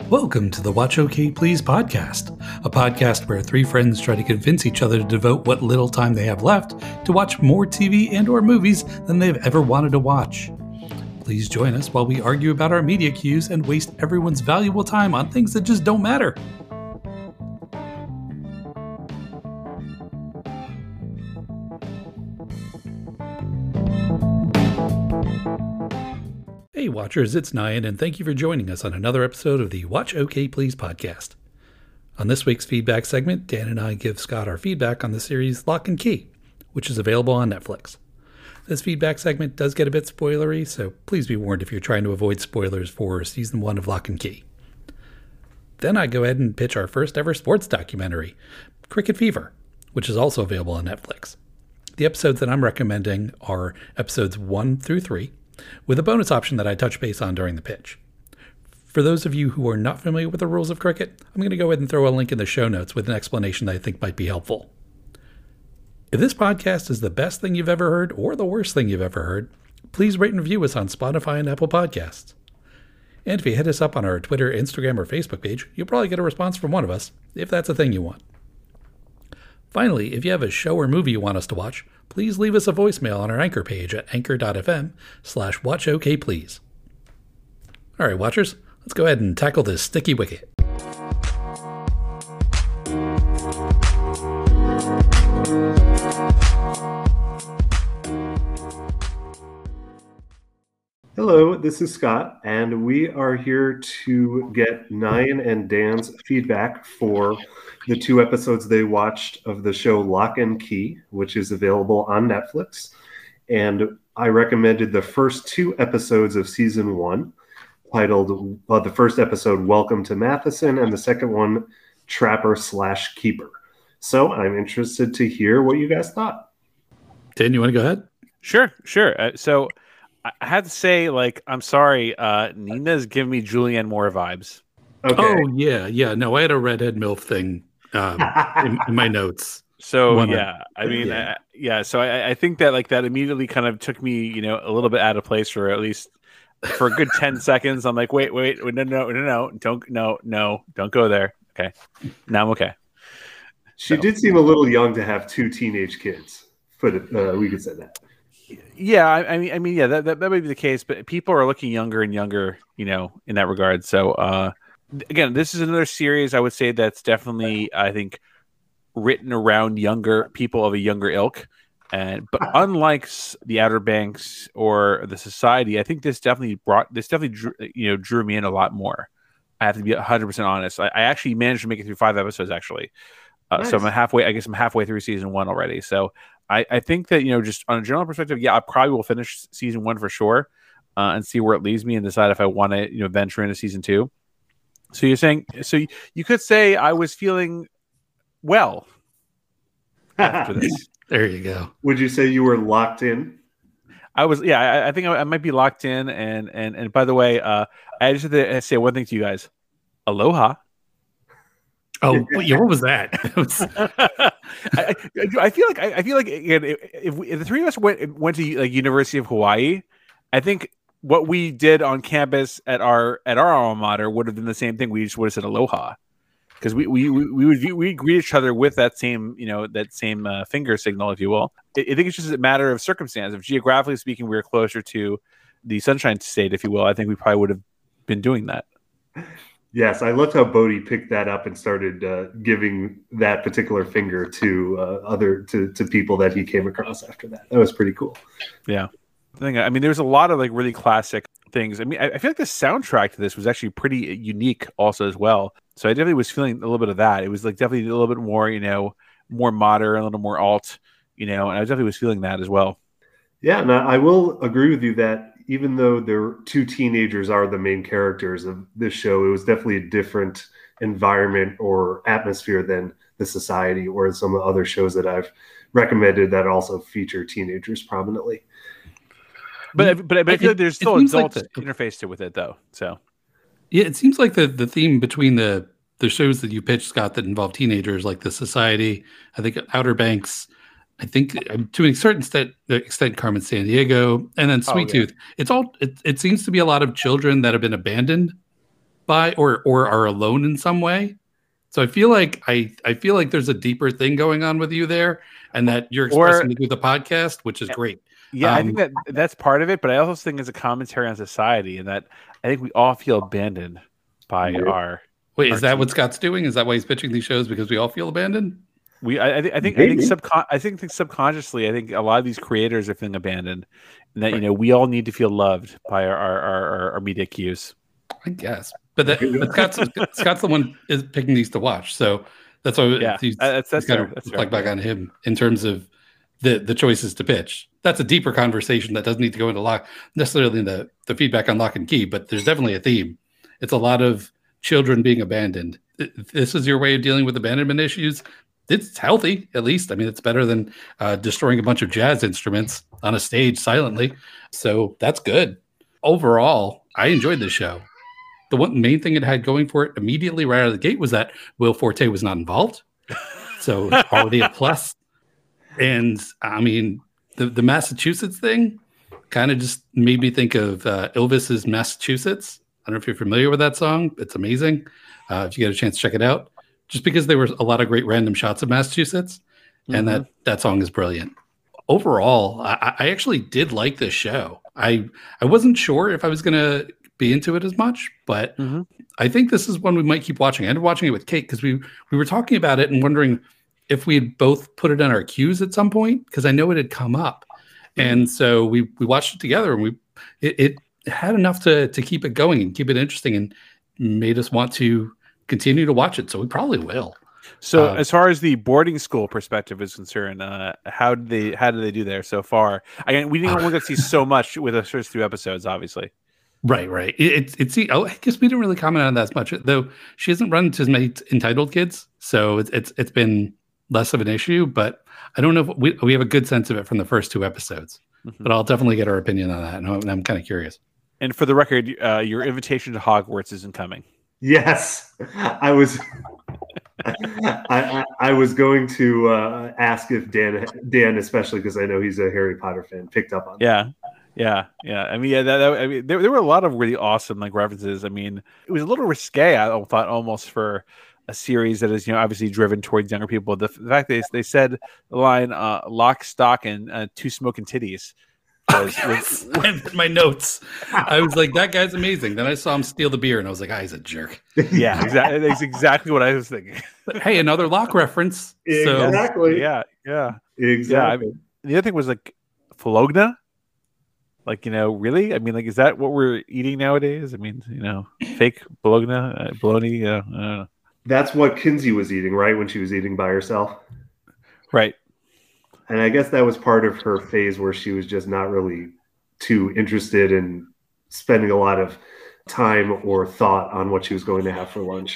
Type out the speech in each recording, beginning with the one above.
Welcome to the Watch OK Please podcast, a podcast where three friends try to convince each other to devote what little time they have left to watch more TV and or movies than they've ever wanted to watch. Please join us while we argue about our media cues and waste everyone's valuable time on things that just don't matter. Hey Watchers, it's Nyan, and thank you for joining us on another episode of the Watch OK Please podcast. On this week's feedback segment, Dan and I give Scott our feedback on the series Lock and Key, which is available on Netflix. This feedback segment does get a bit spoilery, so please be warned if you're trying to avoid spoilers for Season 1 of Lock and Key. Then I go ahead and pitch our first ever sports documentary, Cricket Fever, which is also available on Netflix. The episodes that I'm recommending are episodes 1 through 3, with a bonus option that I touch base on during the pitch. For those of you who are not familiar with the rules of cricket, I'm going to go ahead and throw a link in the show notes with an explanation that I think might be helpful. If this podcast is the best thing you've ever heard or the worst thing you've ever heard, please rate and review us on Spotify and Apple Podcasts. And if you hit us up on our Twitter, Instagram, or Facebook page, you'll probably get a response from one of us, if that's a thing you want. Finally, if you have a show or movie you want us to watch, please leave us a voicemail on our Anchor page at anchor.fm/watchokplease. All right, Watchers, let's go ahead and tackle this sticky wicket. Hello, this is Scott, and we are here to get Nyan and Dan's feedback for the 2 episodes they watched of the show Lock and Key, which is available on Netflix. And I recommended the first 2 episodes of season 1, titled, the first episode, Welcome to Matheson, and the second one, Trapper/Keeper. So I'm interested to hear what you guys thought. Dan, you want to go ahead? Sure. So I had to say, I'm sorry, Nina's giving me Julianne Moore vibes. Okay. Oh, yeah. No, I had a redhead MILF thing in my notes. So, So I think that, that immediately kind of took me, a little bit out of place, or at least for a good 10 seconds. I'm like, wait, no, don't go there. Okay. Now I'm okay. She did seem a little young to have 2 teenage kids. We could say that. Yeah, I mean, that may be the case, but people are looking younger and younger, in that regard. So, again, this is another series I would say that's definitely, I think, written around younger people of a younger ilk. But unlike the Outer Banks or the Society, I think this definitely drew me in a lot more. I have to be 100% honest. I actually managed to make it through 5 episodes, actually. Nice. So I'm halfway through season 1 already. So I think that, just on a general perspective, I probably will finish season 1 for sure, and see where it leaves me and decide if I want to, venture into season 2. So you're saying, you could say I was feeling well after this. There you go. Would you say you were locked in? I was, yeah. I think I might be locked in. And by the way, I just have to say one thing to you guys. Aloha. Oh, yeah, what was that? I feel like again, if the 3 of us went to University of Hawaii, I think what we did on campus at our alma mater would have been the same thing. We just would have said aloha, because we would greet each other with that same finger signal, if you will. I think it's just a matter of circumstance. If geographically speaking, we were closer to the Sunshine State, if you will, I think we probably would have been doing that. Yes, I loved how Bodhi picked that up and started giving that particular finger to people that he came across after that. That was pretty cool. Yeah. I mean, there's a lot of really classic things. I mean, I feel like the soundtrack to this was actually pretty unique also as well. So I definitely was feeling a little bit of that. It was definitely a little bit more, more modern, a little more alt, and I definitely was feeling that as well. Yeah, and I will agree with you that even though their 2 teenagers are the main characters of this show, it was definitely a different environment or atmosphere than the Society or some of the other shows that I've recommended that also feature teenagers prominently. But I feel like there's still adult interface with it, though. So yeah, it seems like the theme between the shows that you pitched, Scott, that involve teenagers, like the Society, I think Outer Banks, I think to a certain extent Carmen Sandiego, and then Sweet Tooth. It's all it seems to be a lot of children that have been abandoned by or are alone in some way. So I feel like there's a deeper thing going on with you there, and that you're expressing it through the podcast, which is great. Yeah, I think that's part of it, but I also think it's a commentary on society, and that I think we all feel abandoned by our. Wait, is that what Scott's doing? Is that why he's pitching these shows, because we all feel abandoned? I think subconsciously, I think a lot of these creators are feeling abandoned, and that we all need to feel loved by our media cues. I guess, but Scott's the one is picking these to watch, so that's why that's kind of reflect back on him in terms of the choices to pitch. That's a deeper conversation that doesn't need to go into necessarily in the feedback on Lock and Key, but there's definitely a theme. It's a lot of children being abandoned. This is your way of dealing with abandonment issues. It's healthy, at least. I mean, it's better than destroying a bunch of jazz instruments on a stage silently. So that's good. Overall, I enjoyed this show. The one main thing it had going for it immediately right out of the gate was that Will Forte was not involved. So already a plus. And I mean, the Massachusetts thing kind of just made me think of Elvis's Massachusetts. I don't know if you're familiar with that song. It's amazing. If you get a chance to check it out, just because there were a lot of great random shots of Massachusetts, and that song is brilliant. Overall, I actually did like this show. I wasn't sure if I was going to be into it as much, but I think this is one we might keep watching. I ended up watching it with Kate because we were talking about it and wondering if we had both put it on our queues at some point, because I know it had come up. And so we watched it together, and it had enough to keep it going and keep it interesting, and made us want to continue to watch it. So we probably will. So as far as the boarding school perspective is concerned, how did they do there so far? Again, we didn't only get to see so much with the first 2 episodes, obviously. Right. I guess we didn't really comment on that as much, though. She hasn't run into as many entitled kids, so it's been less of an issue. But I don't know if we have a good sense of it from the first 2 episodes. But I'll definitely get her opinion on that, and I'm kind of curious. And for the record, your invitation to Hogwarts isn't coming. Yes, I was. I was going to ask if Dan, especially because I know he's a Harry Potter fan, picked up on that. Yeah. I mean, there were a lot of really awesome references. I mean, it was a little risque, I thought, almost for a series that is obviously driven towards younger people. The fact that they said the line "lock, stock, and 2 smoking titties." Was my notes. I was like, that guy's amazing. Then I saw him steal the beer, and I was like, he's a jerk. Yeah, exactly. That's exactly what I was thinking. But hey, another Locke reference. Exactly. So, yeah. Exactly. Yeah, I mean, the other thing was Bologna. Really? I mean, is that what we're eating nowadays? I mean, fake Bologna, bologna. I don't know. That's what Kinsey was eating, right? When she was eating by herself. Right. And I guess that was part of her phase where she was just not really too interested in spending a lot of time or thought on what she was going to have for lunch.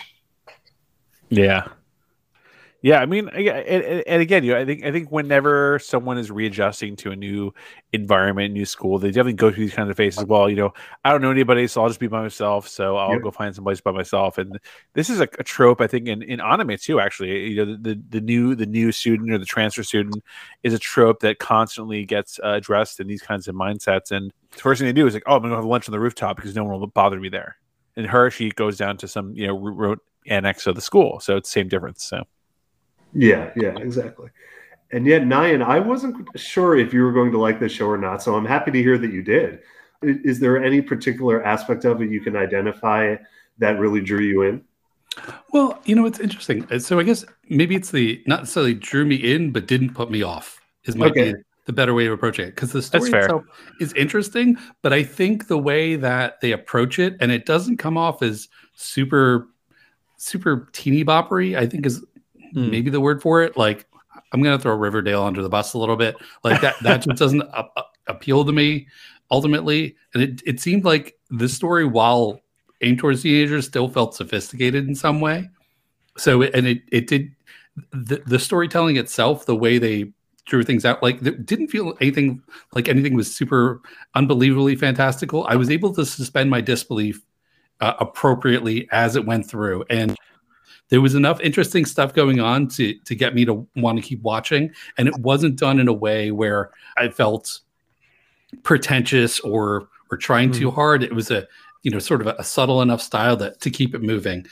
Yeah. Yeah, I mean, and again, I think whenever someone is readjusting to a new environment, new school, they definitely go through these kinds of phases. Well, I don't know anybody, so I'll just be by myself. So I'll go find some place by myself. And this is a trope, I think, in anime too. Actually, the new student or the transfer student is a trope that constantly gets addressed in these kinds of mindsets. And the first thing they do is I'm gonna go have lunch on the rooftop because no one will bother me there. And she goes down to some remote annex of the school, so it's the same difference. So. Yeah, exactly. And yet, Nyan, I wasn't sure if you were going to like this show or not, so I'm happy to hear that you did. Is there any particular aspect of it you can identify that really drew you in? Well, it's interesting. So I guess maybe it's not necessarily drew me in, but didn't put me off might be the better way of approaching it. Because the story itself is interesting, but I think the way that they approach it, and it doesn't come off as super, super teeny boppery, I think is maybe the word for it. I'm going to throw Riverdale under the bus a little bit. That just doesn't appeal to me ultimately. And it seemed like this story, while aimed towards teenagers, still felt sophisticated in some way. So, it did the storytelling itself, the way they drew things out, it didn't feel anything was super unbelievably fantastical. I was able to suspend my disbelief appropriately as it went through. And there was enough interesting stuff going on to get me to want to keep watching. And it wasn't done in a way where I felt pretentious or trying too hard. It was sort of a subtle enough style to keep it moving.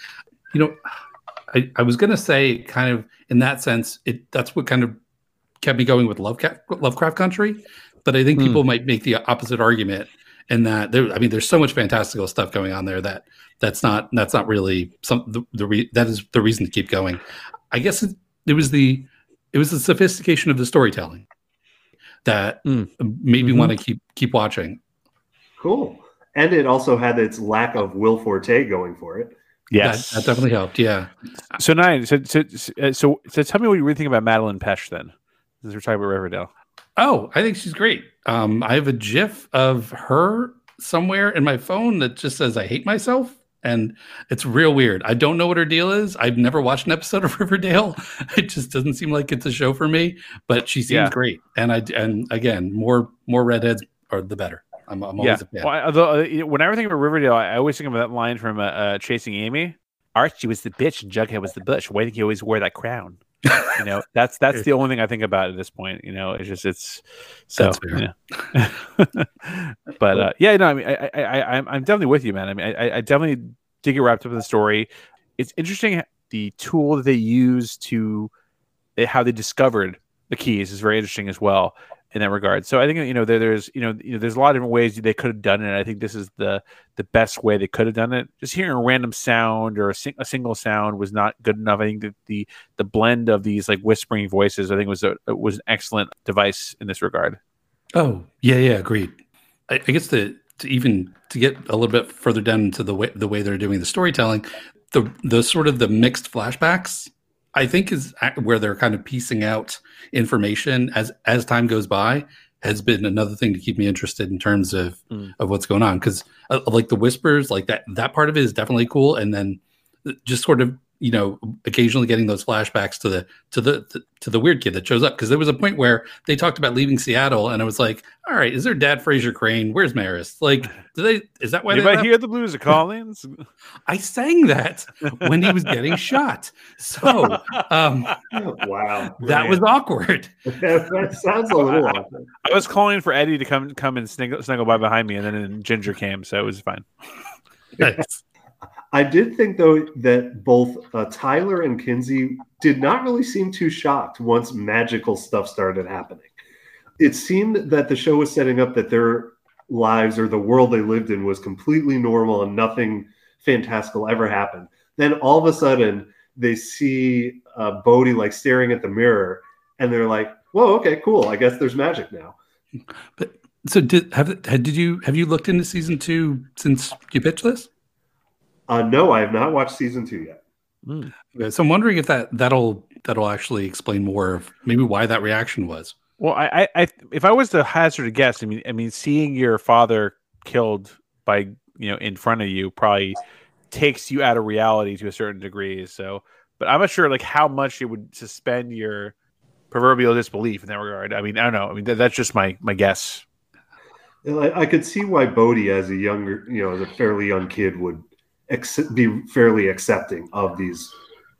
I was going to say, kind of in that sense, that's what kind of kept me going with Lovecraft Country. But I think people might make the opposite argument in that there's so much fantastical stuff going on there that's not really that is the reason to keep going. I guess it was the sophistication of the storytelling that made me want to keep watching. Cool. And it also had its lack of Will Forte going for it. Yes, that definitely helped. Yeah. So Nyan, so tell me what you really think about Madeline Pesh then, since we're talking about Riverdale. Oh, I think she's great. I have a GIF of her somewhere in my phone that just says "I hate myself," and it's real weird. I don't know what her deal is. I've never watched an episode of Riverdale. It just doesn't seem like it's a show for me. But she seems great, and again, more redheads are the better. I'm always a fan. Well, whenever I think about Riverdale, I always think of that line from Chasing Amy. Archie was the bitch and Jughead was the bush. Why do you always wear that crown? That's the only thing I think about at this point. It's so. But I'm definitely with you, man. I mean, I definitely did get wrapped up in the story. It's interesting the tool that they use how they discovered the keys is very interesting as well in that regard. So I think there's a lot of different ways they could have done it. I think this is the best way they could have done it. Just hearing a random sound or a single sound was not good enough. I think that the blend of these like whispering voices, I think was an excellent device in this regard. Oh yeah, agreed. I guess to get a little bit further down into the way they're doing the storytelling, the sort of the mixed flashbacks, I think, is where they're kind of piecing out information as time goes by, has been another thing to keep me interested in terms of what's going on. Because like the whispers, like that part of it is definitely cool, and then just sort of occasionally getting those flashbacks to the weird kid that shows up. Because there was a point where they talked about leaving Seattle, and I was like, all right, is there Dad Fraser Crane? Where's Maris? Like, is that why anybody hear the blues of Collins? I sang that when he was getting shot. So wow, that was awkward. That sounds a little awkward. I was calling for Eddie to come and snuggle by behind me, and then Ginger came, so it was fine. Nice. I did think, though, that both Tyler and Kinsey did not really seem too shocked once magical stuff started happening. It seemed that the show was setting up that their lives or the world they lived in was completely normal and nothing fantastical ever happened. Then all of a sudden they see Bodhi like staring at the mirror and they're like, whoa, okay, cool. I guess there's magic now. But so have you looked into season 2 since you pitched this? No, I have not watched season 2 yet. Okay, so I'm wondering if that'll actually explain more of maybe why that reaction was. Well, I if I was to hazard a guess, I mean, seeing your father killed by in front of you probably takes you out of reality to a certain degree. So, but I'm not sure like how much it would suspend your proverbial disbelief in that regard. I mean, I don't know. I mean, that's just my guess. I could see why Bodhi, as a fairly young kid, would be fairly accepting of these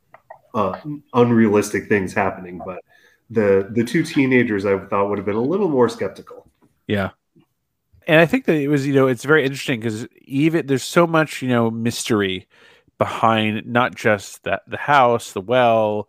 unrealistic things happening, but the two teenagers I thought would have been a little more skeptical. Yeah, and I think that it was it's very interesting because even there's so much mystery behind not just the house, the well,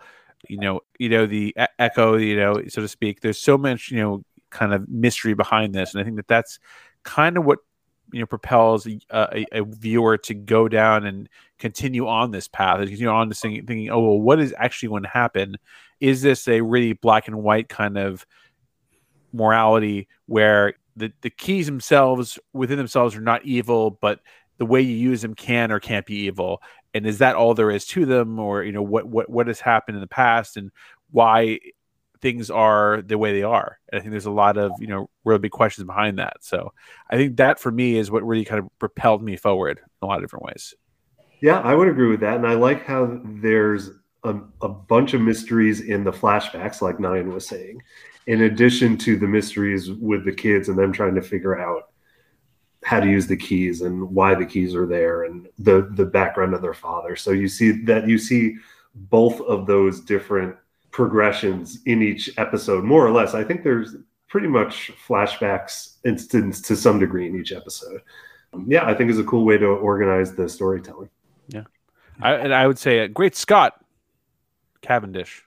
the echo, so to speak. There's so much kind of mystery behind this, and I think that that's kind of what propels a viewer to go down and continue on this path and continue on to thinking, oh, well, what is actually going to happen? Is this a really black and white kind of morality where the keys themselves within themselves are not evil, but the way you use them can or can't be evil? And is that all there is to them? Or, what has happened in the past and why things are the way they are? And I think there's a lot of really big questions behind that. So I think that for me is what really kind of propelled me forward in a lot of different ways. Yeah, I would agree with that. And I like how there's a bunch of mysteries in the flashbacks, like Nyan was saying, in addition to the mysteries with the kids and them trying to figure out how to use the keys and why the keys are there and the background of their father. So you see both of those different progressions in each episode, more or less. I think there's pretty much flashbacks instance to some degree in each episode. Yeah, I think is a cool way to organize the storytelling. Yeah, I would say great Scott Cavendish.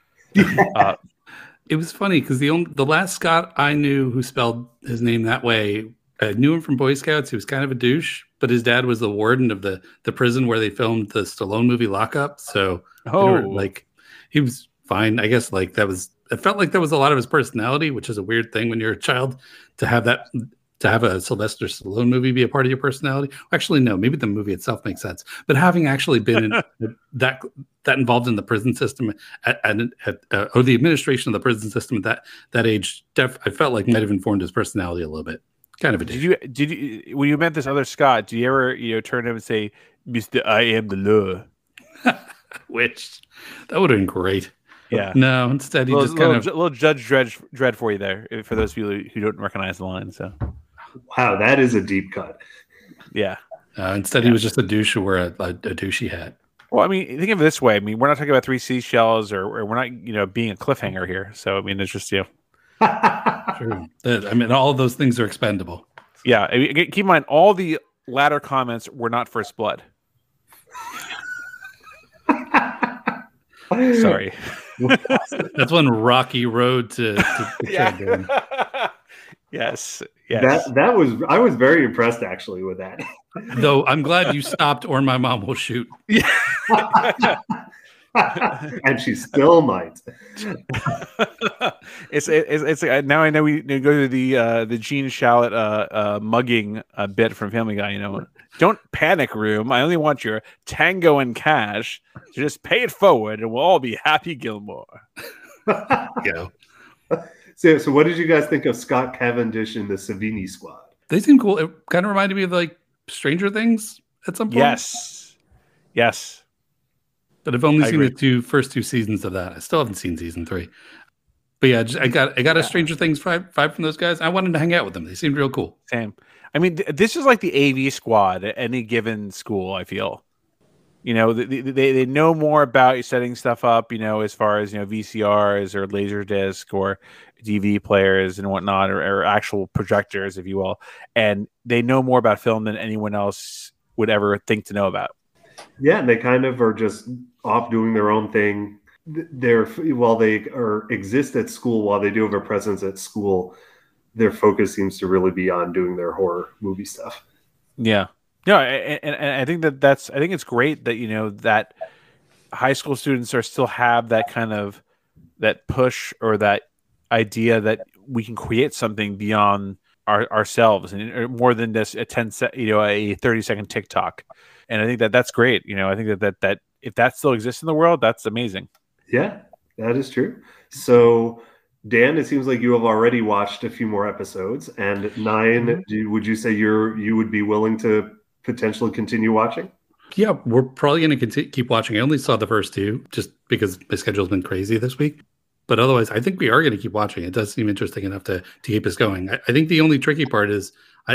It was funny because the last Scott I knew who spelled his name that way, I knew him from Boy Scouts. He was kind of a douche, but his dad was the warden of the prison where they filmed the Stallone movie Lockup. So he was fine. I guess it felt like that was a lot of his personality, which is a weird thing when you're a child to have that. To have a Sylvester Stallone movie be a part of your personality. Actually, no, maybe the movie itself makes sense. But having actually been in that involved in the prison system or the administration of the prison system at that age, I felt like might have informed his personality a little bit. Kind of a dick. Did you when you met this other Scott, do you ever turn to him and say, "Mr. I am the law"? Which that would have been great. Yeah. No, instead he just kind of little Judge Dredd for you there, for those people who don't recognize the line. So. Wow, that is a deep cut. Yeah. Instead, he was just a douche who wore a douchey hat. Well, I mean, think of it this way. I mean, we're not talking about 3 seashells, or we're not, being a cliffhanger here. So, I mean, it's just True. I mean, all of those things are expendable. Yeah. I mean, keep in mind, all the latter comments were not First Blood. Sorry. That's one rocky road to yeah. Yes. That was, I was very impressed actually with that. Though I'm glad you stopped, or my mom will shoot. And she still might. It's now I know we go to the Gene Shalit mugging bit from Family Guy. Don't panic, room. I only want your tango and cash. So just pay it forward, and we'll all be happy, Gilmore. Yeah. So what did you guys think of Scott Cavendish in the Savini Squad? They seem cool. It kind of reminded me of like Stranger Things at some point. Yes. But I've only seen the first two seasons of that. I still haven't seen season 3. But yeah, I got a Stranger Things vibe from those guys. I wanted to hang out with them. They seemed real cool. Same. I mean, this is like the AV squad at any given school, I feel. They know more about setting stuff up, as far as, VCRs or Laserdisc or DV players and whatnot, or actual projectors, if you will. And they know more about film than anyone else would ever think to know about. Yeah, and they kind of are just off doing their own thing. While they exist at school, while they do have a presence at school, their focus seems to really be on doing their horror movie stuff. Yeah. No, and I think I think it's great that, that high school students still have that kind of that push or that idea that we can create something beyond ourselves and more than just a 30-second TikTok. And I think that's great. I think that if that still exists in the world, that's amazing. Yeah, that is true. So, Dan, it seems like you have already watched a few more episodes. And 9, would you say you would be willing to potentially continue watching? Yeah, we're probably going to keep watching. I only saw the first 2 just because my schedule's been crazy this week. But otherwise, I think we are going to keep watching. It does seem interesting enough to keep us going. I think the only tricky part is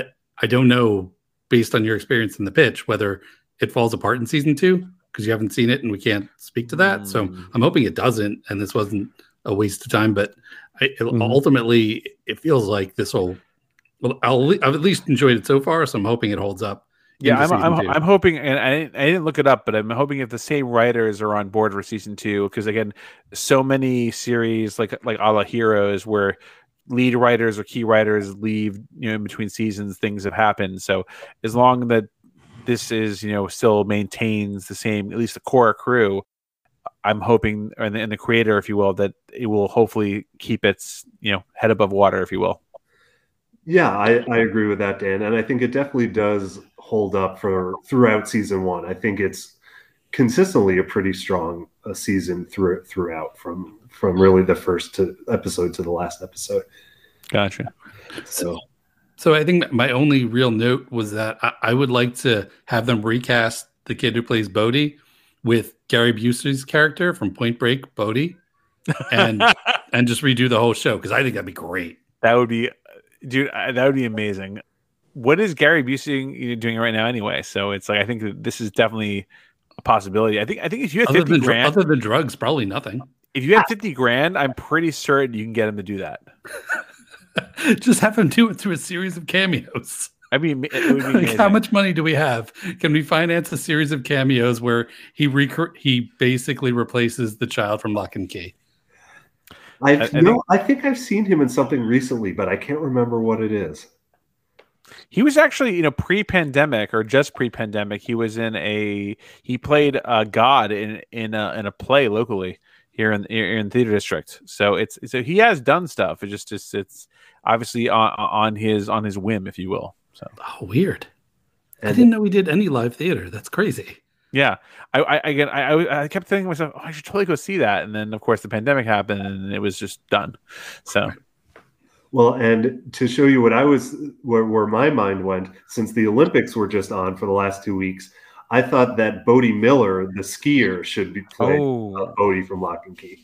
I don't know, based on your experience in the pitch, whether it falls apart in season 2 because you haven't seen it and we can't speak to that. So I'm hoping it doesn't, and this wasn't a waste of time. But ultimately, it feels like this will. Well, I've at least enjoyed it so far, so I'm hoping it holds up. Yeah, I'm hoping, and I didn't look it up, but I'm hoping if the same writers are on board for season 2, because again, so many series like a la Heroes where lead writers or key writers leave, in between seasons, things have happened. So as long that this is, still maintains the same, at least the core crew, I'm hoping, and the creator, if you will, that it will hopefully keep its, head above water, if you will. Yeah, I agree with that, Dan. And I think it definitely does hold up throughout season 1. I think it's consistently a pretty strong season throughout from really the first episode to the last episode. Gotcha. So I think my only real note was that I would like to have them recast the kid who plays Bodhi with Gary Busey's character from Point Break, Bodhi, and just redo the whole show, because I think that'd be great. That would be, dude, that would be amazing. What is Gary Busey doing right now anyway? So it's like, I think that this is definitely a possibility. I think if you have $50,000, other than drugs, probably nothing. If you have $50,000, I'm pretty certain you can get him to do that. Just have him do it through a series of cameos. I mean, it would be Like, amazing. how much money do we have? Can we finance a series of cameos where he basically replaces the child from Lock and Key? I think I've seen him in something recently, but I can't remember what it is. He was actually, pre-pandemic or just pre-pandemic. He played God in a play locally here in Theater District. So he has done stuff. It's obviously on his whim, if you will. So weird. I didn't know we did any live theater. That's crazy. Yeah, I kept thinking to myself, I should totally go see that, and then of course the pandemic happened, and it was just done. So. Well, and to show you where my mind went, since the Olympics were just on for the last 2 weeks, I thought that Bodie Miller, the skier, should be playing Bodie from Lock and Key.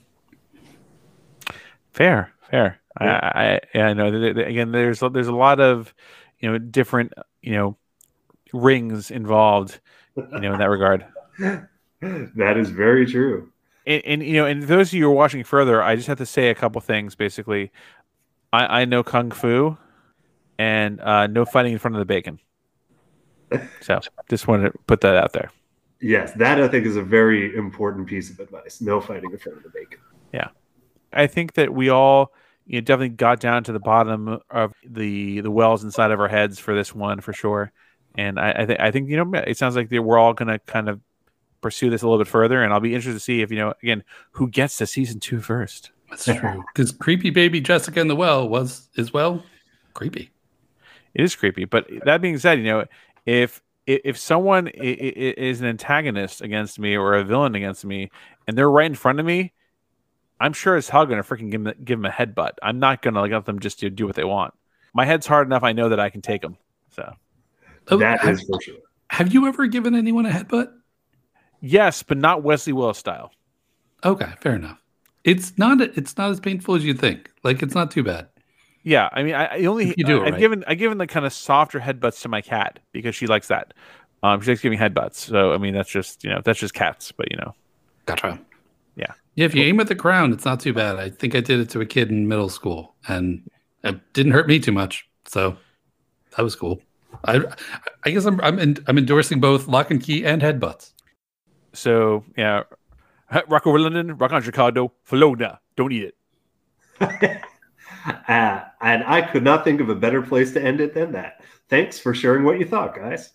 Fair. Yeah. I know. Again, there's a lot of different rings involved, in that regard. That is very true. And those of you who are watching further, I just have to say a couple things. Basically, I know Kung Fu, and no fighting in front of the bacon. So just wanted to put that out there. Yes, that I think is a very important piece of advice. No fighting in front of the bacon. Yeah. I think that we all definitely got down to the bottom of the wells inside of our heads for this one, for sure. And I think it sounds like we're all going to kind of pursue this a little bit further, and I'll be interested to see if, again, who gets to season 2 first. That's true. Because creepy baby Jessica in the well is creepy. It is creepy. But that being said, if someone is an antagonist against me or a villain against me, and they're right in front of me, I'm sure as hell going to freaking give them a headbutt. I'm not going to let them just do what they want. My head's hard enough. I know that I can take them. So that is for sure. Have you ever given anyone a headbutt? Yes, but not Wesley Willis style. Okay, fair enough. It's not as painful as you think. Like, it's not too bad. Yeah, I mean, I've given the kind of softer headbutts to my cat because she likes that. She likes giving headbutts. So I mean, that's just cats. But Gotcha. Yeah. Yeah, if you aim at the crown, it's not too bad. I think I did it to a kid in middle school, and it didn't hurt me too much. So that was cool. I guess I'm endorsing both Lock and Key and headbutts. So yeah, rock over London, rock on Chicago, Florida. Don't eat it. And I could not think of a better place to end it than that. Thanks for sharing what you thought, guys.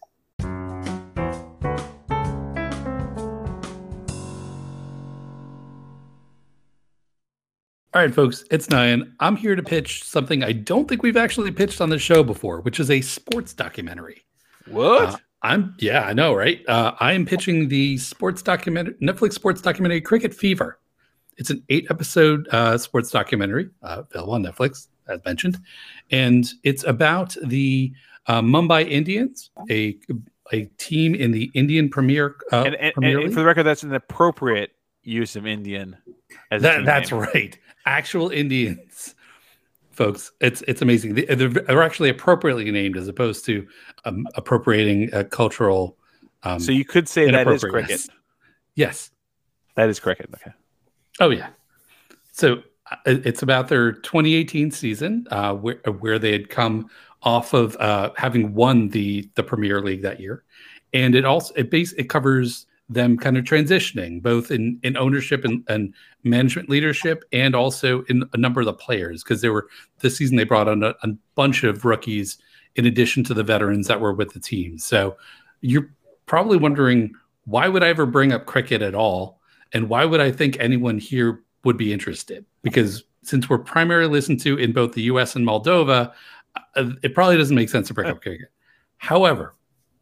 All right, folks, it's Nyan. I'm here to pitch something I don't think we've actually pitched on the show before, which is a sports documentary. What? I know, right? I am pitching the Netflix sports documentary Cricket Fever. It's an 8-episode sports documentary available on Netflix, as mentioned, and it's about the Mumbai Indians, a team in the Indian Premier League. And for the record, that's an appropriate use of Indian. That's right. Actual Indians, folks. It's amazing. They're actually appropriately named as opposed to appropriating a cultural. So you could say that is cricket. Yes, that is cricket. Okay. Oh yeah. So it's about their 2018 season, where they had come off of having won the Premier League that year, and it covers them kind of transitioning both in ownership and management leadership, and also in a number of the players, because this season they brought on a bunch of rookies in addition to the veterans that were with the team. So you're probably wondering, why would I ever bring up cricket at all? And why would I think anyone here would be interested? Because since we're primarily listened to in both the US and Moldova, it probably doesn't make sense to bring up cricket. However,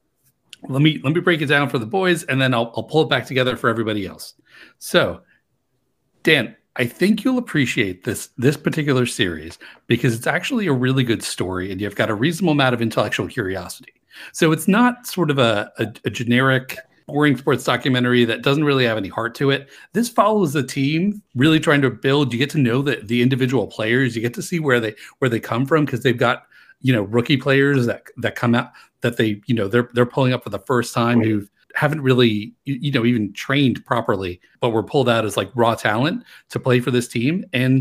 let me break it down for the boys, and then I'll pull it back together for everybody else. So, Dan, I think you'll appreciate this particular series because it's actually a really good story, and you've got a reasonable amount of intellectual curiosity. So it's not sort of a generic, boring sports documentary that doesn't really have any heart to it. This follows the team really trying to build. You get to know the individual players. You get to see where they come from, because they've got rookie players that come out that they're pulling up for the first time, who haven't really even trained properly, but were pulled out as like raw talent to play for this team. And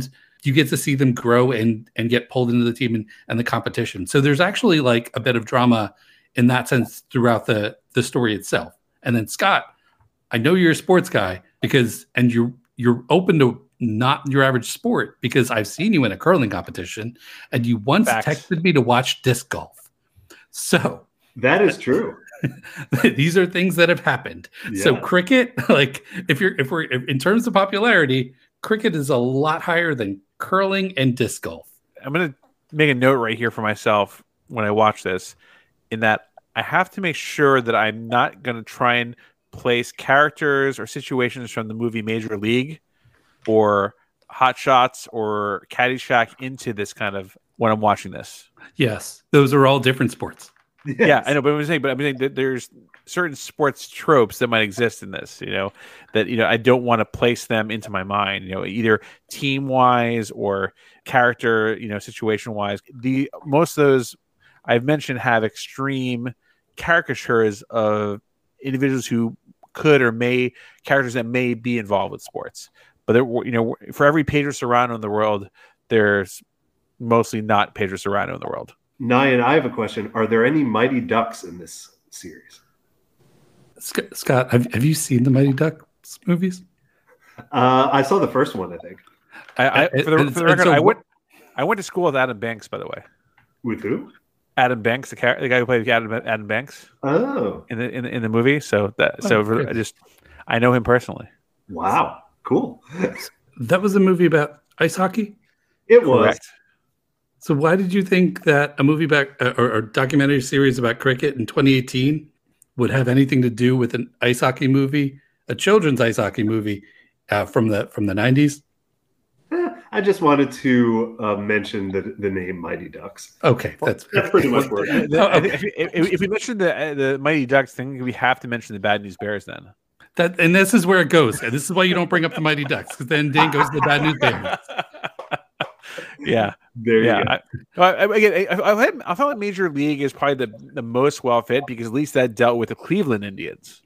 you get to see them grow and get pulled into the team and the competition. So there's actually like a bit of drama in that sense throughout the story itself. And then Scott, I know you're a sports guy and you're open to not your average sport because I've seen you in a curling competition and you once texted me to watch disc golf. So that is true. These are things that have happened. Yeah. So cricket, like if we're in terms of popularity, cricket is a lot higher than curling and disc golf. I'm going to make a note right here for myself when I watch this, in that I have to make sure that I'm not going to try and place characters or situations from the movie Major League or Hot Shots or Caddyshack into this kind of when I'm watching this. Yes, those are all different sports. Yes. Yeah, I know, but I'm saying that there's certain sports tropes that might exist in this, that I don't want to place them into my mind, either team wise or character, situation wise. Most of those I've mentioned have extreme caricatures of individuals who could or may characters that may be involved with sports. But for every Pedro Serrano in the world, there's mostly not Pedro Serrano in the world. Nyan, I have a question. Are there any Mighty Ducks in this series? Scott, have you seen the Mighty Ducks movies? I saw the first one, I think. For the record, I went to school with Adam Banks, by the way. With who? Adam Banks, the guy who played Adam Banks. Oh, in the movie. I know him personally. Wow, cool. That was a movie about ice hockey. It was. Correct. So why did you think that a movie or documentary series about cricket in 2018 would have anything to do with an ice hockey movie, a children's ice hockey movie from the 90s? I just wanted to mention the name Mighty Ducks. Okay, that's pretty much where if we mention the Mighty Ducks thing, we have to mention the Bad News Bears then. And this is where it goes. And this is why you don't bring up the Mighty Ducks, because then Dan goes to the Bad News Bears. Yeah. There you go. I felt like Major League is probably the most well fit because at least that dealt with the Cleveland Indians.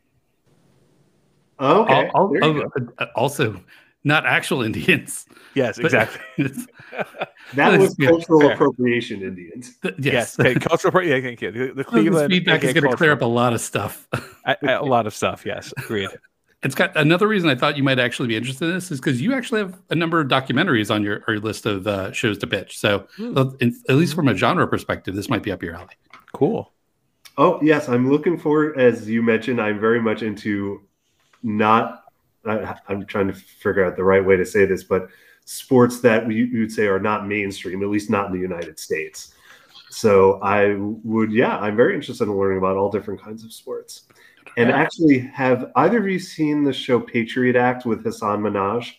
Okay. Also, not actual Indians. Yes, exactly. That was cultural appropriation Indians. Yes. Okay, cultural. Yeah, thank you. The Cleveland feedback is going to clear up a lot of stuff. A lot of stuff. Yes, agreed. It's got another reason I thought you might actually be interested in this is because you actually have a number of documentaries on your list of shows to pitch. So at least from a genre perspective, this might be up your alley. Cool. Oh, yes. I'm looking for, as you mentioned, I'm very much into I'm trying to figure out the right way to say this, but sports that you would say are not mainstream, at least not in the United States. So I'm very interested in learning about all different kinds of sports. And actually, have either of you seen the show Patriot Act with Hassan Minhaj?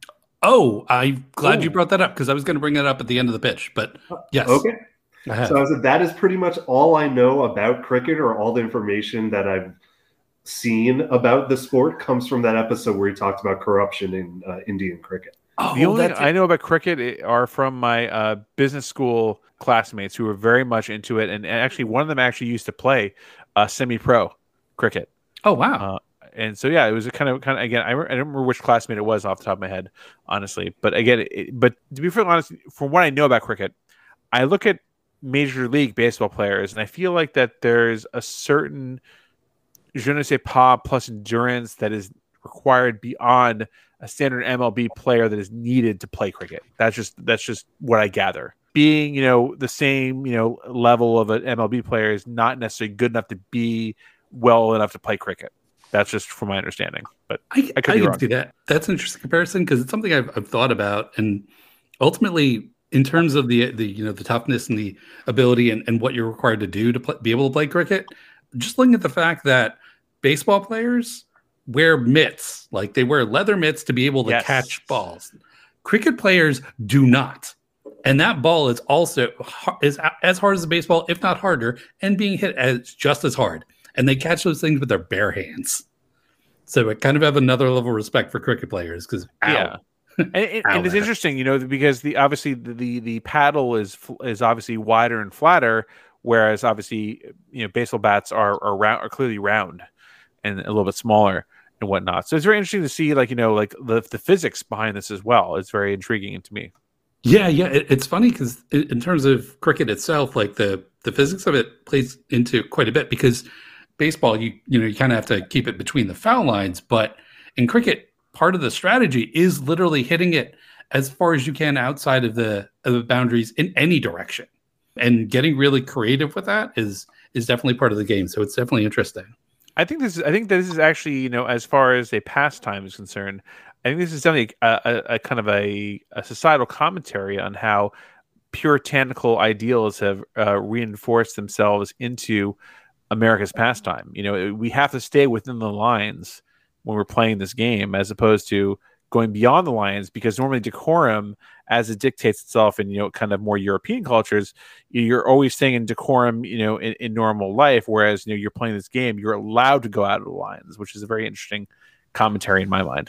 Oh, I'm glad you brought that up because I was going to bring that up at the end of the pitch. But yes. Okay. So I said that is pretty much all I know about cricket, or all the information that I've seen about the sport comes from that episode where he talked about corruption in Indian cricket. The only thing I know about cricket are from my business school classmates who were very much into it. And actually, one of them actually used to play semi-pro cricket. Oh, wow. And so, yeah, it was kind of again, I don't remember which classmate it was off the top of my head, honestly. But again, but to be fairly honest, from what I know about cricket, I look at Major League Baseball players and I feel like that there's a certain je ne sais pas plus endurance that is required beyond a standard MLB player that is needed to play cricket. That's just what I gather. Being, the same, level of an MLB player is not necessarily good enough to be well enough to play cricket. That's just from my understanding. But I can see that. That's an interesting comparison because it's something I've thought about, and ultimately, in terms of the toughness and the ability and what you're required to do to be able to play cricket, just looking at the fact that baseball players wear mitts, like they wear leather mitts to be able to catch balls. Cricket players do not. And that ball is also is as hard as a baseball, if not harder, and being hit just as hard. And they catch those things with their bare hands. So I kind of have another level of respect for cricket players because and it's interesting, because the paddle is obviously wider and flatter, whereas obviously baseball bats are clearly round and a little bit smaller and whatnot. So it's very interesting to see the physics behind this as well. It's very intriguing to me. Yeah. It's funny because in terms of cricket itself, like the physics of it plays into quite a bit because baseball, you kind of have to keep it between the foul lines, but in cricket, part of the strategy is literally hitting it as far as you can outside of the boundaries in any direction, and getting really creative with that is definitely part of the game. So it's definitely interesting. I think that this is actually, as far as a pastime is concerned, I think this is definitely a kind of a societal commentary on how puritanical ideals have reinforced themselves into America's pastime. We have to stay within the lines when we're playing this game, as opposed to going beyond the lines, because normally decorum, as it dictates itself in kind of more European cultures, you're always staying in decorum in normal life, whereas you're playing this game, you're allowed to go out of the lines, which is a very interesting commentary in my mind.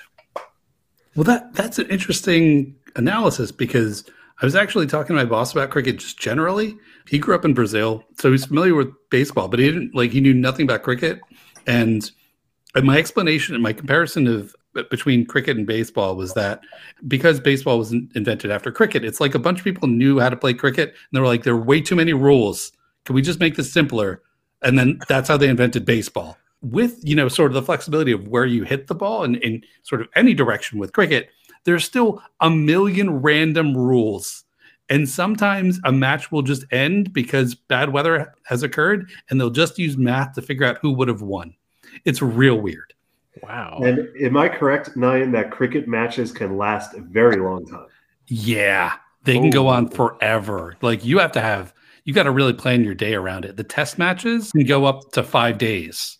Well, that's an interesting analysis, because I was actually talking to my boss about cricket just generally. He grew up in Brazil, so he's familiar with baseball, but he knew nothing about cricket. And my explanation and my comparison of between cricket and baseball was that because baseball was invented after cricket, it's like a bunch of people knew how to play cricket, and they were like, there are way too many rules. Can we just make this simpler? And then that's how they invented baseball. With, sort of the flexibility of where you hit the ball and in sort of any direction with cricket, there's still a million random rules. And sometimes a match will just end because bad weather has occurred, and they'll just use math to figure out who would have won. It's real weird. Wow. And am I correct, Nyan, that cricket matches can last a very long time? Yeah, they can go on forever. Like you got to really plan your day around it. The test matches can go up to 5 days.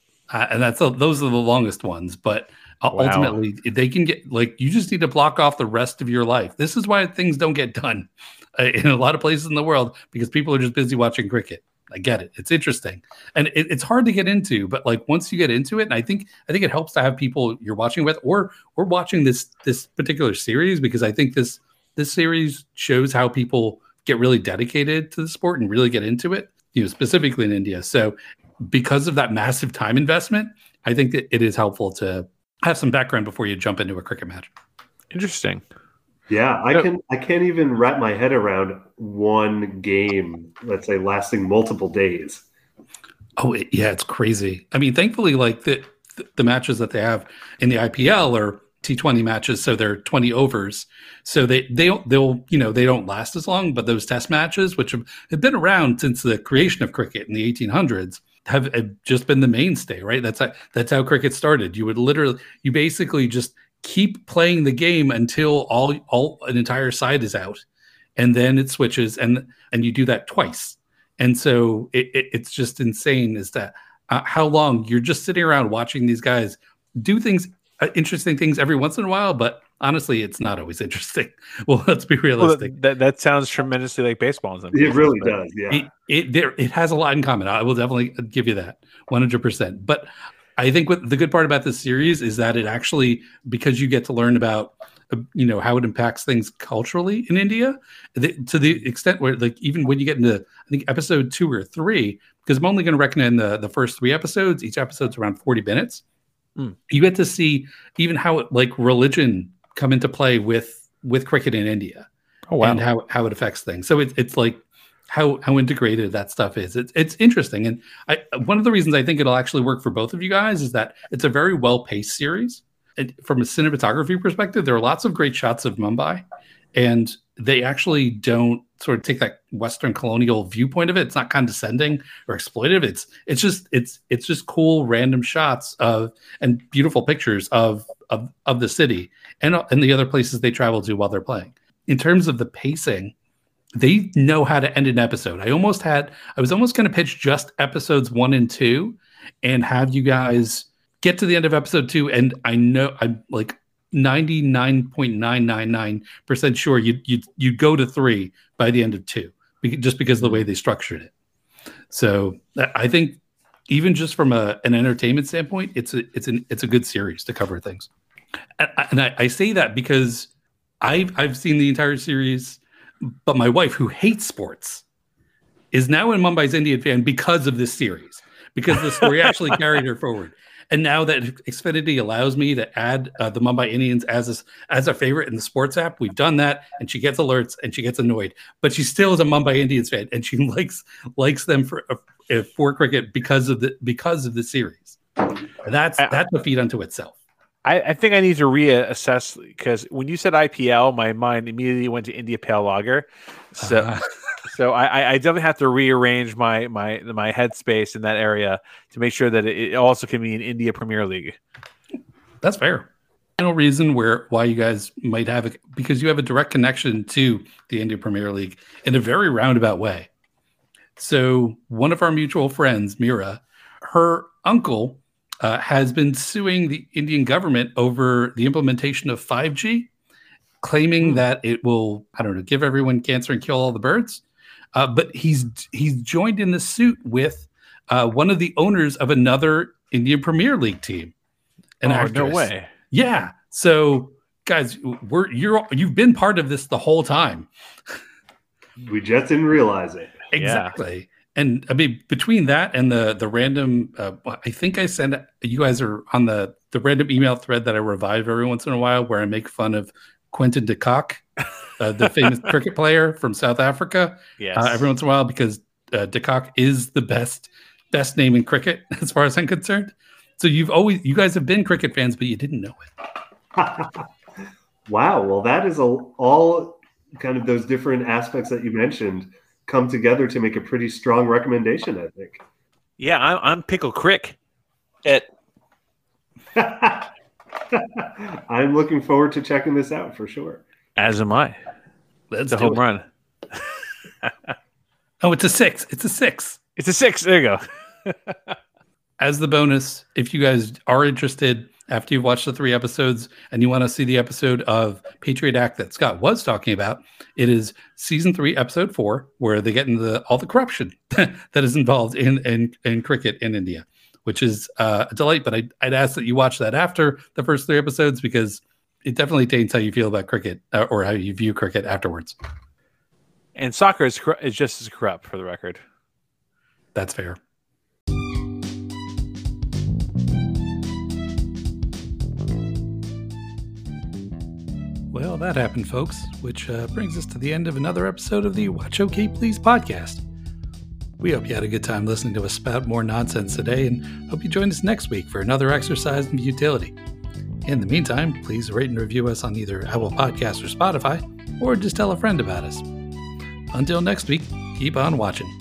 And those are the longest ones, but ultimately they can get, you just need to block off the rest of your life. This is why things don't get done in a lot of places in the world, because people are just busy watching cricket. I get it. It's interesting. And it's hard to get into, but once you get into it, and I think it helps to have people you're watching with, or watching this particular series, because I think this series shows how people get really dedicated to the sport and really get into it, specifically in India. So because of that massive time investment, I think that it is helpful to have some background before you jump into a cricket match. Interesting. Yeah, I can't even wrap my head around one game, let's say, lasting multiple days. Oh, it's crazy. I mean, thankfully, the matches that they have in the IPL are T20 matches, so they're 20 overs. So they'll they don't last as long, but those test matches, which have been around since the creation of cricket in the 1800s, have just been the mainstay, right? That's how cricket started. You basically just keep playing the game until all an entire side is out, and then it switches, and you do that twice. And so it's just insane as to how long you're just sitting around watching these guys do things, interesting things every once in a while, but honestly, it's not always interesting. Well, let's be realistic. Well, that sounds tremendously like baseball. It really does, yeah. It has a lot in common. I will definitely give you that 100%. But I think the good part about this series is that it actually, because you get to learn about, how it impacts things culturally in India, to the extent where, even when you get into, I think, episode 2 or 3, because I'm only going to recommend the first 3 episodes. Each episode's around 40 minutes. You get to see even how religion come into play with cricket in India. Oh, wow. And how it affects things. So it's how integrated that stuff is. It's interesting. And one of the reasons I think it'll actually work for both of you guys is that it's a very well-paced series. And from a cinematography perspective, there are lots of great shots of Mumbai, and they actually don't sort of take that Western colonial viewpoint of it. It's not condescending or exploitive. It's just cool random shots and beautiful pictures of the city and the other places they travel to while they're playing. In terms of the pacing, they know how to end an episode. I was almost going to pitch just episodes 1 and 2 and have you guys get to the end of episode 2. And I know I'm 99.999% sure you'd go to 3 by the end of 2, just because of the way they structured it. So I think even just from an entertainment standpoint, it's a good series to cover things. And I say that because I've seen the entire series, but my wife, who hates sports, is now a Mumbai's Indian fan because of this series, because the story actually carried her forward. And now that Xfinity allows me to add the Mumbai Indians as a favorite in the sports app, we've done that, and she gets alerts and she gets annoyed. But she still is a Mumbai Indians fan, and she likes them for cricket because of the series. That's a feat unto itself. I think I need to reassess, because when you said IPL, my mind immediately went to India Pale Lager. So I definitely have to rearrange my headspace in that area to make sure that it also can be an India Premier League. That's fair. No reason why you guys might have it, because you have a direct connection to the India Premier League in a very roundabout way. So one of our mutual friends, Mira, her uncle has been suing the Indian government over the implementation of 5G, claiming that it will, give everyone cancer and kill all the birds. But he's joined in the suit with one of the owners of another Indian Premier League team. An actress. No way. Yeah. So guys, you've been part of this the whole time. We just didn't realize it. Exactly. Yeah. And I mean, between that and the random, I think I sent, you guys are on the random email thread that I revive every once in a while, where I make fun of Quentin de Kock, the famous cricket player from South Africa. Yes. Every once in a while, because de Kock is the best name in cricket, as far as I'm concerned. So you guys have been cricket fans, but you didn't know it. Wow. Well, that is all kind of those different aspects that you mentioned come together to make a pretty strong recommendation, I think. Yeah, I'm Pickle Crick. I'm looking forward to checking this out for sure. As am I. That's a home run. Oh, it's a 6. It's a 6. It's a 6. There you go. As the bonus, if you guys are interested, after you've watched the 3 episodes and you want to see the episode of Patriot Act that Scott was talking about, it is season 3, episode 4, where they get into all the corruption that is involved in cricket in India, which is a delight. But I'd ask that you watch that after the first 3 episodes, because it definitely taints how you feel about cricket or how you view cricket afterwards. And soccer is just as corrupt, for the record. That's fair. Well, that happened, folks, which brings us to the end of another episode of the Watch OK Please podcast. We hope you had a good time listening to us spout more nonsense today, and hope you join us next week for another exercise in futility. In the meantime, please rate and review us on either Apple Podcasts or Spotify, or just tell a friend about us. Until next week, keep on watching.